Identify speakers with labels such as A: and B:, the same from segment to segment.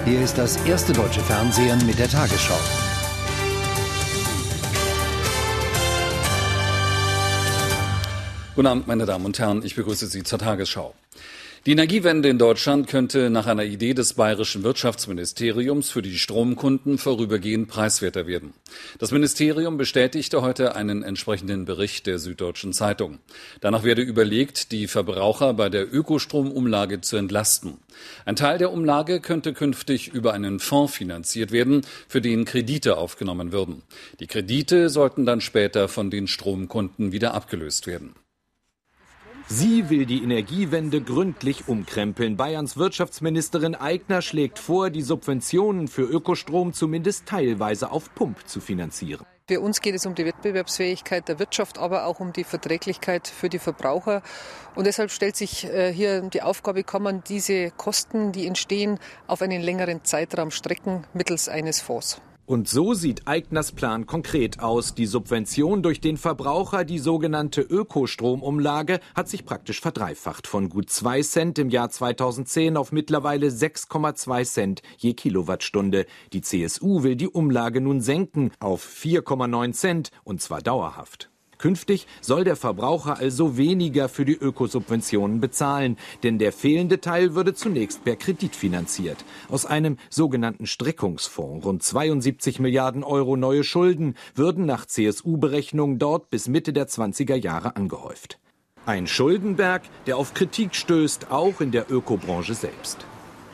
A: Hier ist das erste deutsche Fernsehen mit der Tagesschau.
B: Guten Abend, meine Damen und Herren, ich begrüße Sie zur Tagesschau. Die Energiewende in Deutschland könnte nach einer Idee des bayerischen Wirtschaftsministeriums für die Stromkunden vorübergehend preiswerter werden. Das Ministerium bestätigte heute einen entsprechenden Bericht der Süddeutschen Zeitung. Danach werde überlegt, die Verbraucher bei der Ökostromumlage zu entlasten. Ein Teil der Umlage könnte künftig über einen Fonds finanziert werden, für den Kredite aufgenommen würden. Die Kredite sollten dann später von den Stromkunden wieder abgelöst werden.
C: Sie will die Energiewende gründlich umkrempeln. Bayerns Wirtschaftsministerin Aigner schlägt vor, die Subventionen für Ökostrom zumindest teilweise auf Pump zu finanzieren.
D: Für uns geht es um die Wettbewerbsfähigkeit der Wirtschaft, aber auch um die Verträglichkeit für die Verbraucher. Und deshalb stellt sich hier die Aufgabe, kann man diese Kosten, die entstehen, auf einen längeren Zeitraum strecken mittels eines Fonds.
C: Und so sieht Aigners Plan konkret aus. Die Subvention durch den Verbraucher, die sogenannte Ökostromumlage, hat sich praktisch verdreifacht. Von gut 2 Cent im Jahr 2010 auf mittlerweile 6,2 Cent je Kilowattstunde. Die CSU will die Umlage nun senken auf 4,9 Cent, und zwar dauerhaft. Künftig soll der Verbraucher also weniger für die Ökosubventionen bezahlen, denn der fehlende Teil würde zunächst per Kredit finanziert. Aus einem sogenannten Streckungsfonds, rund 72 Milliarden Euro neue Schulden, würden nach CSU-Berechnungen dort bis Mitte der 20er Jahre angehäuft. Ein Schuldenberg, der auf Kritik stößt, auch in der Ökobranche selbst.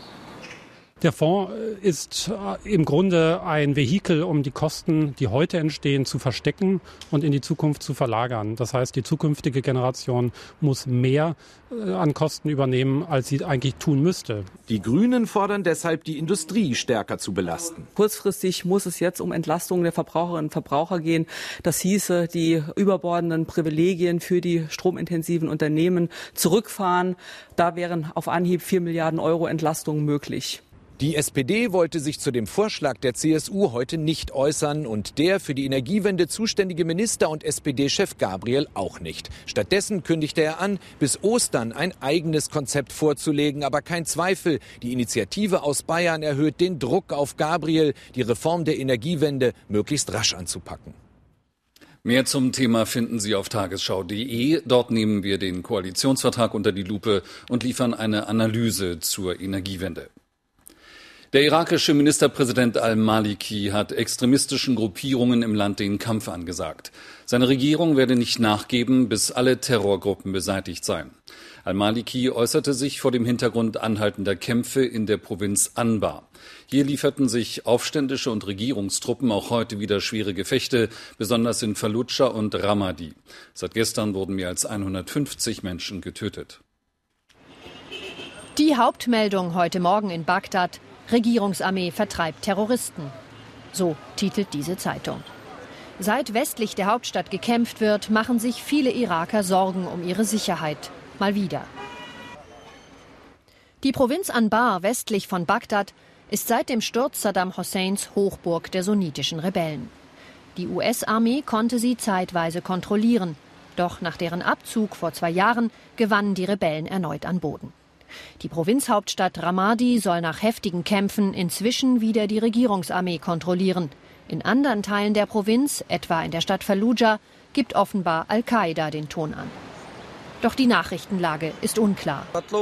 E: Der Fonds ist im Grunde ein Vehikel, um die Kosten, die heute entstehen, zu verstecken und in die Zukunft zu verlagern. Das heißt, die zukünftige Generation muss mehr an Kosten übernehmen, als sie eigentlich tun müsste.
C: Die Grünen fordern deshalb, die Industrie stärker zu belasten.
F: Kurzfristig muss es jetzt um Entlastung der Verbraucherinnen und Verbraucher gehen. Das hieße, die überbordenden Privilegien für die stromintensiven Unternehmen zurückfahren. Da wären auf Anhieb 4 Milliarden Euro Entlastungen möglich.
C: Die SPD wollte sich zu dem Vorschlag der CSU heute nicht äußern und der für die Energiewende zuständige Minister und SPD-Chef Gabriel auch nicht. Stattdessen kündigte er an, bis Ostern ein eigenes Konzept vorzulegen. Aber kein Zweifel, die Initiative aus Bayern erhöht den Druck auf Gabriel, die Reform der Energiewende möglichst rasch anzupacken.
B: Mehr zum Thema finden Sie auf tagesschau.de. Dort nehmen wir den Koalitionsvertrag unter die Lupe und liefern eine Analyse zur Energiewende. Der irakische Ministerpräsident al-Maliki hat extremistischen Gruppierungen im Land den Kampf angesagt. Seine Regierung werde nicht nachgeben, bis alle Terrorgruppen beseitigt seien. Al-Maliki äußerte sich vor dem Hintergrund anhaltender Kämpfe in der Provinz Anbar. Hier lieferten sich Aufständische und Regierungstruppen auch heute wieder schwere Gefechte, besonders in Fallujah und Ramadi. Seit gestern wurden mehr als 150 Menschen getötet.
G: Die Hauptmeldung heute Morgen in Bagdad: Regierungsarmee vertreibt Terroristen. So titelt diese Zeitung. Seit westlich der Hauptstadt gekämpft wird, machen sich viele Iraker Sorgen um ihre Sicherheit. Mal wieder. Die Provinz Anbar westlich von Bagdad ist seit dem Sturz Saddam Husseins Hochburg der sunnitischen Rebellen. Die US-Armee konnte sie zeitweise kontrollieren. Doch nach deren Abzug vor 2 Jahren gewannen die Rebellen erneut an Boden. Die Provinzhauptstadt Ramadi soll nach heftigen Kämpfen inzwischen wieder die Regierungsarmee kontrollieren. In anderen Teilen der Provinz, etwa in der Stadt Fallujah, gibt offenbar Al-Qaida den Ton an. Doch die Nachrichtenlage ist unklar.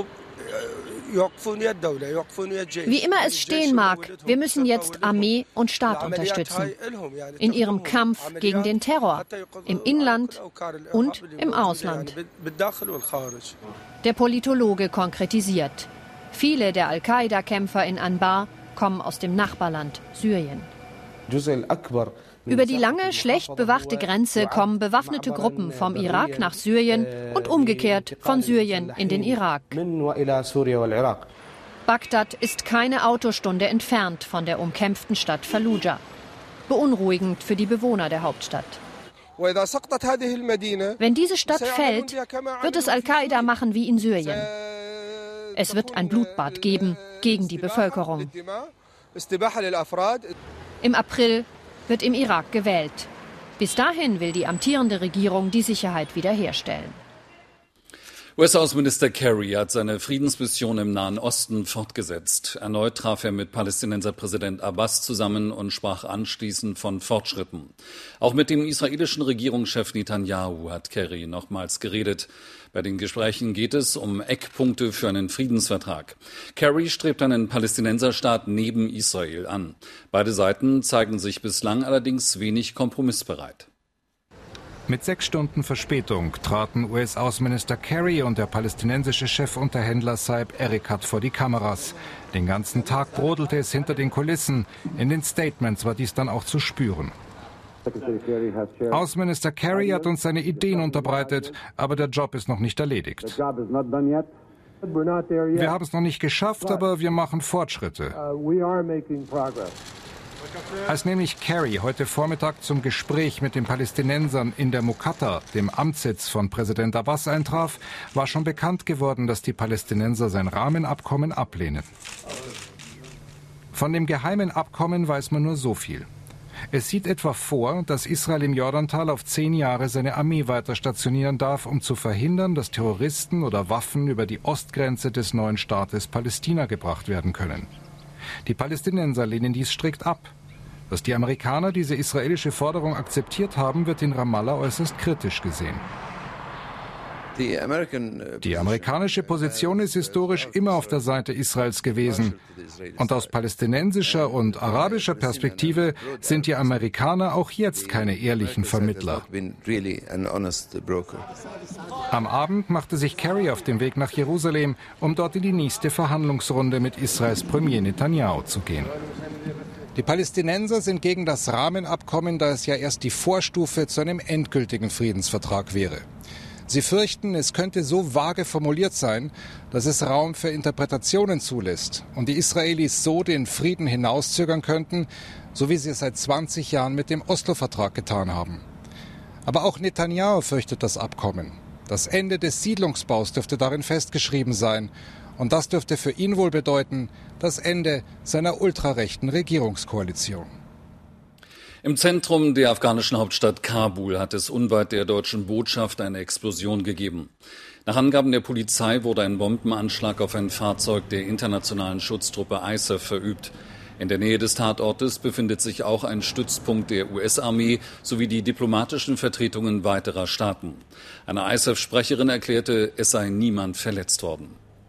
G: Wie immer es stehen mag, wir müssen jetzt Armee und Staat unterstützen. In ihrem Kampf gegen den Terror, im Inland und im Ausland. Der Politologe konkretisiert. Viele der Al-Qaida-Kämpfer in Anbar kommen aus dem Nachbarland Syrien. Über die lange, schlecht bewachte Grenze kommen bewaffnete Gruppen vom Irak nach Syrien und umgekehrt von Syrien in den Irak. Bagdad ist keine Autostunde entfernt von der umkämpften Stadt Fallujah. Beunruhigend für die Bewohner der Hauptstadt. Wenn diese Stadt fällt, wird es Al-Qaida machen wie in Syrien. Es wird ein Blutbad geben gegen die Bevölkerung. Im April wird im Irak gewählt. Bis dahin will die amtierende Regierung die Sicherheit wiederherstellen.
B: US-Außenminister Kerry hat seine Friedensmission im Nahen Osten fortgesetzt. Erneut traf er mit Palästinenserpräsident Abbas zusammen und sprach anschließend von Fortschritten. Auch mit dem israelischen Regierungschef Netanyahu hat Kerry nochmals geredet. Bei den Gesprächen geht es um Eckpunkte für einen Friedensvertrag. Kerry strebt einen Palästinenserstaat neben Israel an. Beide Seiten zeigen sich bislang allerdings wenig kompromissbereit.
H: Mit 6 Stunden Verspätung traten US-Außenminister Kerry und der palästinensische Chefunterhändler Saeb Erekat vor die Kameras. Den ganzen Tag brodelte es hinter den Kulissen. In den Statements war dies dann auch zu spüren. Außenminister Kerry hat uns seine Ideen unterbreitet, aber der Job ist noch nicht erledigt. Wir haben es noch nicht geschafft, aber wir machen Fortschritte. Als nämlich Kerry heute Vormittag zum Gespräch mit den Palästinensern in der Mukatta, dem Amtssitz von Präsident Abbas, eintraf, war schon bekannt geworden, dass die Palästinenser sein Rahmenabkommen ablehnen. Von dem geheimen Abkommen weiß man nur so viel. Es sieht etwa vor, dass Israel im Jordantal auf 10 Jahre seine Armee weiter stationieren darf, um zu verhindern, dass Terroristen oder Waffen über die Ostgrenze des neuen Staates Palästina gebracht werden können. Die Palästinenser lehnen dies strikt ab. Dass die Amerikaner diese israelische Forderung akzeptiert haben, wird in Ramallah äußerst kritisch gesehen. Die amerikanische Position ist historisch immer auf der Seite Israels gewesen. Und aus palästinensischer und arabischer Perspektive sind die Amerikaner auch jetzt keine ehrlichen Vermittler. Am Abend machte sich Kerry auf den Weg nach Jerusalem, um dort in die nächste Verhandlungsrunde mit Israels Premier Netanyahu zu gehen. Die Palästinenser sind gegen das Rahmenabkommen, da es ja erst die Vorstufe zu einem endgültigen Friedensvertrag wäre. Sie fürchten, es könnte so vage formuliert sein, dass es Raum für Interpretationen zulässt und die Israelis so den Frieden hinauszögern könnten, so wie sie es seit 20 Jahren mit dem Oslo-Vertrag getan haben. Aber auch Netanyahu fürchtet das Abkommen. Das Ende des Siedlungsbaus dürfte darin festgeschrieben sein. Und das dürfte für ihn wohl bedeuten, das Ende seiner ultrarechten Regierungskoalition.
B: Im Zentrum der afghanischen Hauptstadt Kabul hat es unweit der deutschen Botschaft eine Explosion gegeben. Nach Angaben der Polizei wurde ein Bombenanschlag auf ein Fahrzeug der internationalen Schutztruppe ISAF verübt. In der Nähe des Tatortes befindet sich auch ein Stützpunkt der US-Armee sowie die diplomatischen Vertretungen weiterer Staaten. Eine ISAF-Sprecherin erklärte, es sei niemand verletzt worden.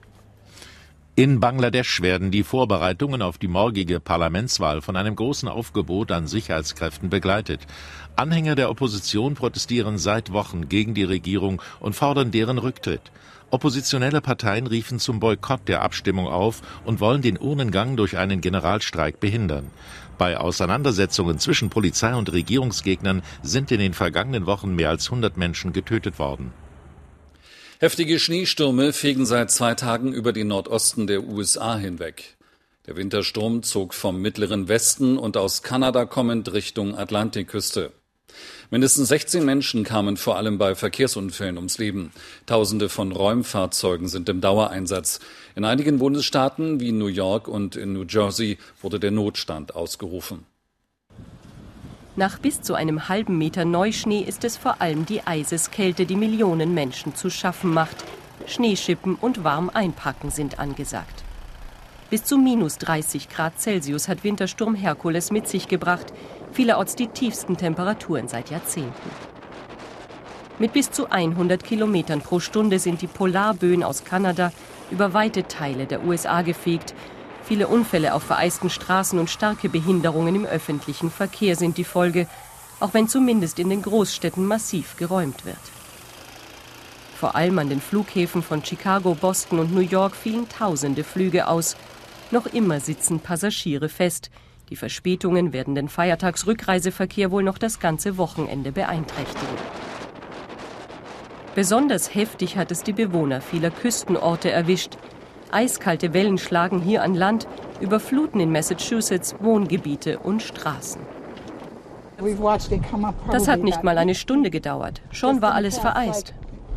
I: In Bangladesch werden die Vorbereitungen auf die morgige Parlamentswahl von einem großen Aufgebot an Sicherheitskräften begleitet. Anhänger der Opposition protestieren seit Wochen gegen die Regierung und fordern deren Rücktritt. Oppositionelle Parteien riefen zum Boykott der Abstimmung auf und wollen den Urnengang durch einen Generalstreik behindern. Bei Auseinandersetzungen zwischen Polizei und Regierungsgegnern sind in den vergangenen Wochen mehr als 100 Menschen getötet worden.
B: Heftige Schneestürme fegen seit 2 Tagen über den Nordosten der USA hinweg. Der Wintersturm zog vom mittleren Westen und aus Kanada kommend Richtung Atlantikküste. Mindestens 16 Menschen kamen vor allem bei Verkehrsunfällen ums Leben. Tausende von Räumfahrzeugen sind im Dauereinsatz. In einigen Bundesstaaten wie New York und in New Jersey wurde der Notstand ausgerufen.
J: Nach bis zu einem halben Meter Neuschnee ist es vor allem die Eiseskälte, die Millionen Menschen zu schaffen macht. Schneeschippen und warm einpacken sind angesagt. Bis zu minus 30 Grad Celsius hat Wintersturm Herkules mit sich gebracht. Vielerorts die tiefsten Temperaturen seit Jahrzehnten. Mit bis zu 100 Kilometern pro Stunde sind die Polarböen aus Kanada über weite Teile der USA gefegt. Viele Unfälle auf vereisten Straßen und starke Behinderungen im öffentlichen Verkehr sind die Folge, auch wenn zumindest in den Großstädten massiv geräumt wird. Vor allem an den Flughäfen von Chicago, Boston und New York fielen tausende Flüge aus. Noch immer sitzen Passagiere fest. Die Verspätungen werden den Feiertagsrückreiseverkehr wohl noch das ganze Wochenende beeinträchtigen. Besonders heftig hat es die Bewohner vieler Küstenorte erwischt. Eiskalte Wellen schlagen hier an Land, überfluten in Massachusetts Wohngebiete und Straßen. Das hat nicht mal eine Stunde gedauert. Schon war alles vereist.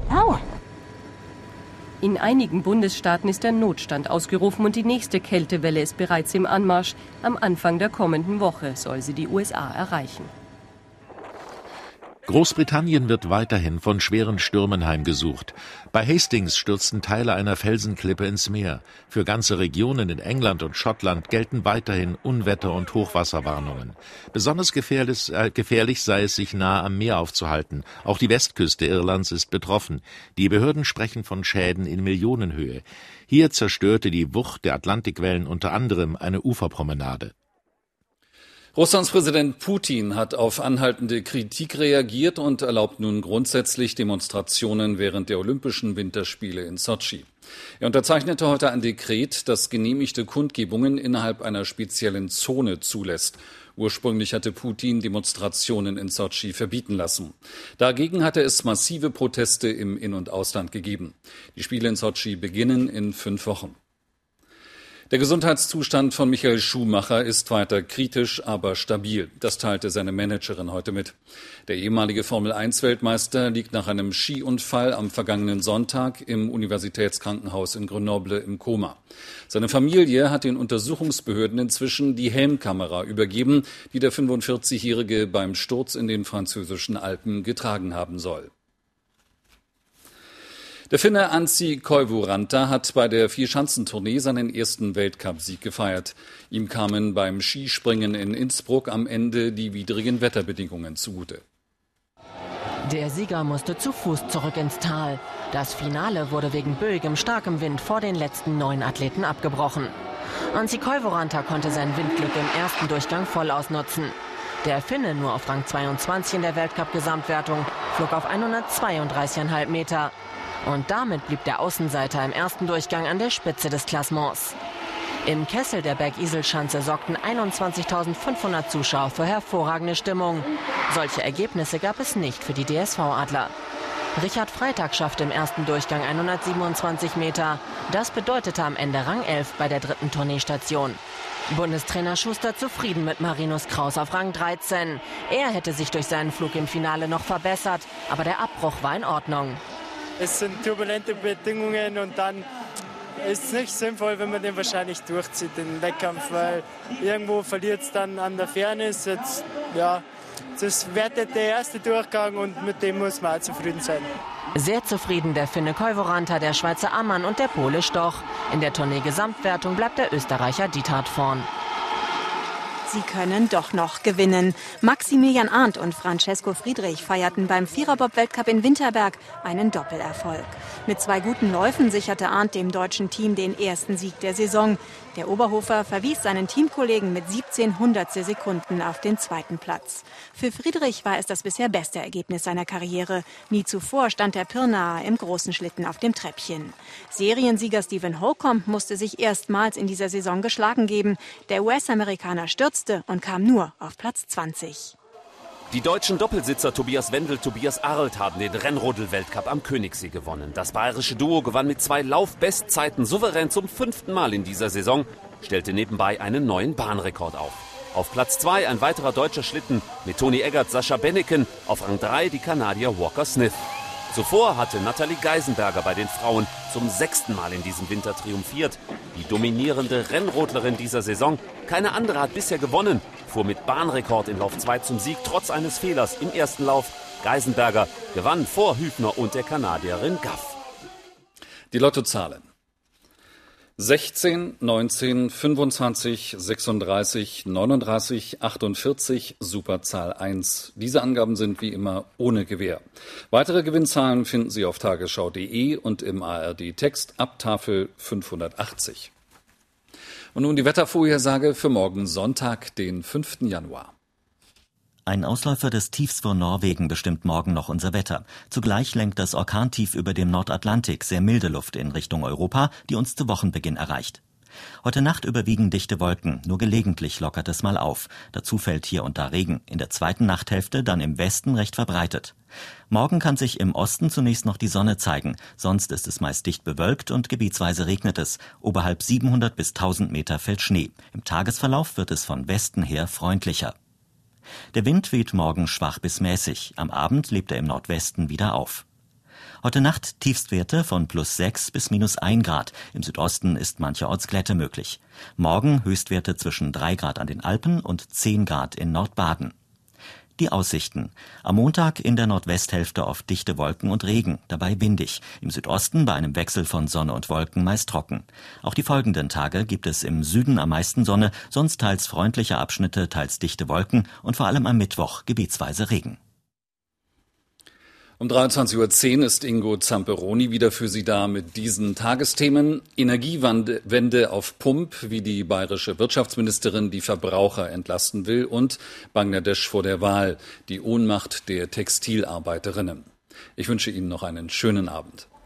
J: In einigen Bundesstaaten ist der Notstand ausgerufen und die nächste Kältewelle ist bereits im Anmarsch. Am Anfang der kommenden Woche soll sie die USA erreichen.
I: Großbritannien wird weiterhin von schweren Stürmen heimgesucht. Bei Hastings stürzten Teile einer Felsenklippe ins Meer. Für ganze Regionen in England und Schottland gelten weiterhin Unwetter- und Hochwasserwarnungen. Besonders gefährlich sei es, sich nahe am Meer aufzuhalten. Auch die Westküste Irlands ist betroffen. Die Behörden sprechen von Schäden in Millionenhöhe. Hier zerstörte die Wucht der Atlantikwellen unter anderem eine Uferpromenade.
B: Russlands Präsident Putin hat auf anhaltende Kritik reagiert und erlaubt nun grundsätzlich Demonstrationen während der Olympischen Winterspiele in Sotschi. Er unterzeichnete heute ein Dekret, das genehmigte Kundgebungen innerhalb einer speziellen Zone zulässt. Ursprünglich hatte Putin Demonstrationen in Sotschi verbieten lassen. Dagegen hatte es massive Proteste im In- und Ausland gegeben. Die Spiele in Sotschi beginnen in 5 Wochen. Der Gesundheitszustand von Michael Schumacher ist weiter kritisch, aber stabil. Das teilte seine Managerin heute mit. Der ehemalige Formel-1-Weltmeister liegt nach einem Skiunfall am vergangenen Sonntag im Universitätskrankenhaus in Grenoble im Koma. Seine Familie hat den Untersuchungsbehörden inzwischen die Helmkamera übergeben, die der 45-Jährige beim Sturz in den französischen Alpen getragen haben soll. Der Finne Anssi Koivuranta hat bei der Vierschanzentournee seinen ersten Weltcupsieg gefeiert. Ihm kamen beim Skispringen in Innsbruck am Ende die widrigen Wetterbedingungen zugute.
K: Der Sieger musste zu Fuß zurück ins Tal. Das Finale wurde wegen böigem starkem Wind vor den letzten 9 Athleten abgebrochen. Anssi Koivuranta konnte sein Windglück im ersten Durchgang voll ausnutzen. Der Finne, nur auf Rang 22 in der Weltcup-Gesamtwertung, flog auf 132,5 Meter. Und damit blieb der Außenseiter im ersten Durchgang an der Spitze des Klassements. Im Kessel der Bergiselschanze sorgten 21.500 Zuschauer für hervorragende Stimmung. Solche Ergebnisse gab es nicht für die DSV-Adler. Richard Freitag schaffte im ersten Durchgang 127 Meter. Das bedeutete am Ende Rang 11 bei der 3. Tourneestation. Bundestrainer Schuster zufrieden mit Marinus Kraus auf Rang 13. Er hätte sich durch seinen Flug im Finale noch verbessert, aber der Abbruch war in Ordnung.
L: Es sind turbulente Bedingungen und dann ist es nicht sinnvoll, wenn man den wahrscheinlich durchzieht, den Wettkampf, weil irgendwo verliert es dann an der Fairness. Jetzt, ja, das wertet der erste Durchgang und mit dem muss man auch zufrieden sein.
K: Sehr zufrieden der Finne Koivuranta, der Schweizer Ammann und der Pole Stoch. In der Tournee-Gesamtwertung bleibt der Österreicher Dietert vorn.
M: Sie können doch noch gewinnen. Maximilian Arndt und Francesco Friedrich feierten beim Viererbob-Weltcup in Winterberg einen Doppelerfolg. Mit 2 guten Läufen sicherte Arndt dem deutschen Team den ersten Sieg der Saison. Der Oberhofer verwies seinen Teamkollegen mit 17 Hundertstel Sekunden auf den 2. Platz. Für Friedrich war es das bisher beste Ergebnis seiner Karriere. Nie zuvor stand der Pirnaer im großen Schlitten auf dem Treppchen. Seriensieger Stephen Holcomb musste sich erstmals in dieser Saison geschlagen geben. Der US-Amerikaner stürzte und kam nur auf Platz 20.
N: Die deutschen Doppelsitzer Tobias Wendel, Tobias Arlt haben den Rennrodel-Weltcup am Königssee gewonnen. Das bayerische Duo gewann mit 2 Laufbestzeiten souverän zum 5. Mal in dieser Saison, stellte nebenbei einen neuen Bahnrekord auf. Auf Platz 2 ein weiterer deutscher Schlitten mit Toni Eggert, Sascha Benneken, auf Rang 3 die Kanadier Walker Smith. Zuvor hatte Nathalie Geisenberger bei den Frauen zum 6. Mal in diesem Winter triumphiert. Die dominierende Rennrodlerin dieser Saison, keine andere hat bisher gewonnen, fuhr mit Bahnrekord in Lauf 2 zum Sieg, trotz eines Fehlers im ersten Lauf. Geisenberger gewann vor Hübner und der Kanadierin Gaff.
B: Die Lottozahlen: 16, 19, 25, 36, 39, 48, Superzahl 1. Diese Angaben sind wie immer ohne Gewähr. Weitere Gewinnzahlen finden Sie auf tagesschau.de und im ARD-Text ab Tafel 580. Und nun die Wettervorhersage für morgen Sonntag, den 5. Januar.
O: Ein Ausläufer des Tiefs vor Norwegen bestimmt morgen noch unser Wetter. Zugleich lenkt das Orkantief über dem Nordatlantik sehr milde Luft in Richtung Europa, die uns zu Wochenbeginn erreicht. Heute Nacht überwiegen dichte Wolken, nur gelegentlich lockert es mal auf. Dazu fällt hier und da Regen, in der zweiten Nachthälfte dann im Westen recht verbreitet. Morgen kann sich im Osten zunächst noch die Sonne zeigen, sonst ist es meist dicht bewölkt und gebietsweise regnet es. Oberhalb 700 bis 1000 Meter fällt Schnee. Im Tagesverlauf wird es von Westen her freundlicher. Der Wind weht morgen schwach bis mäßig, am Abend lebt er im Nordwesten wieder auf. Heute Nacht Tiefstwerte von +6 bis -1 Grad. Im Südosten ist mancherorts Glätte möglich. Morgen Höchstwerte zwischen 3 Grad an den Alpen und 10 Grad in Nordbaden. Die Aussichten. Am Montag in der Nordwesthälfte oft dichte Wolken und Regen, dabei windig. Im Südosten bei einem Wechsel von Sonne und Wolken meist trocken. Auch die folgenden Tage gibt es im Süden am meisten Sonne, sonst teils freundliche Abschnitte, teils dichte Wolken und vor allem am Mittwoch gebietsweise Regen.
B: Um 23.10 Uhr ist Ingo Zamperoni wieder für Sie da mit diesen Tagesthemen. Energiewende auf Pump, wie die bayerische Wirtschaftsministerin die Verbraucher entlasten will, und Bangladesch vor der Wahl, die Ohnmacht der Textilarbeiterinnen. Ich wünsche Ihnen noch einen schönen Abend.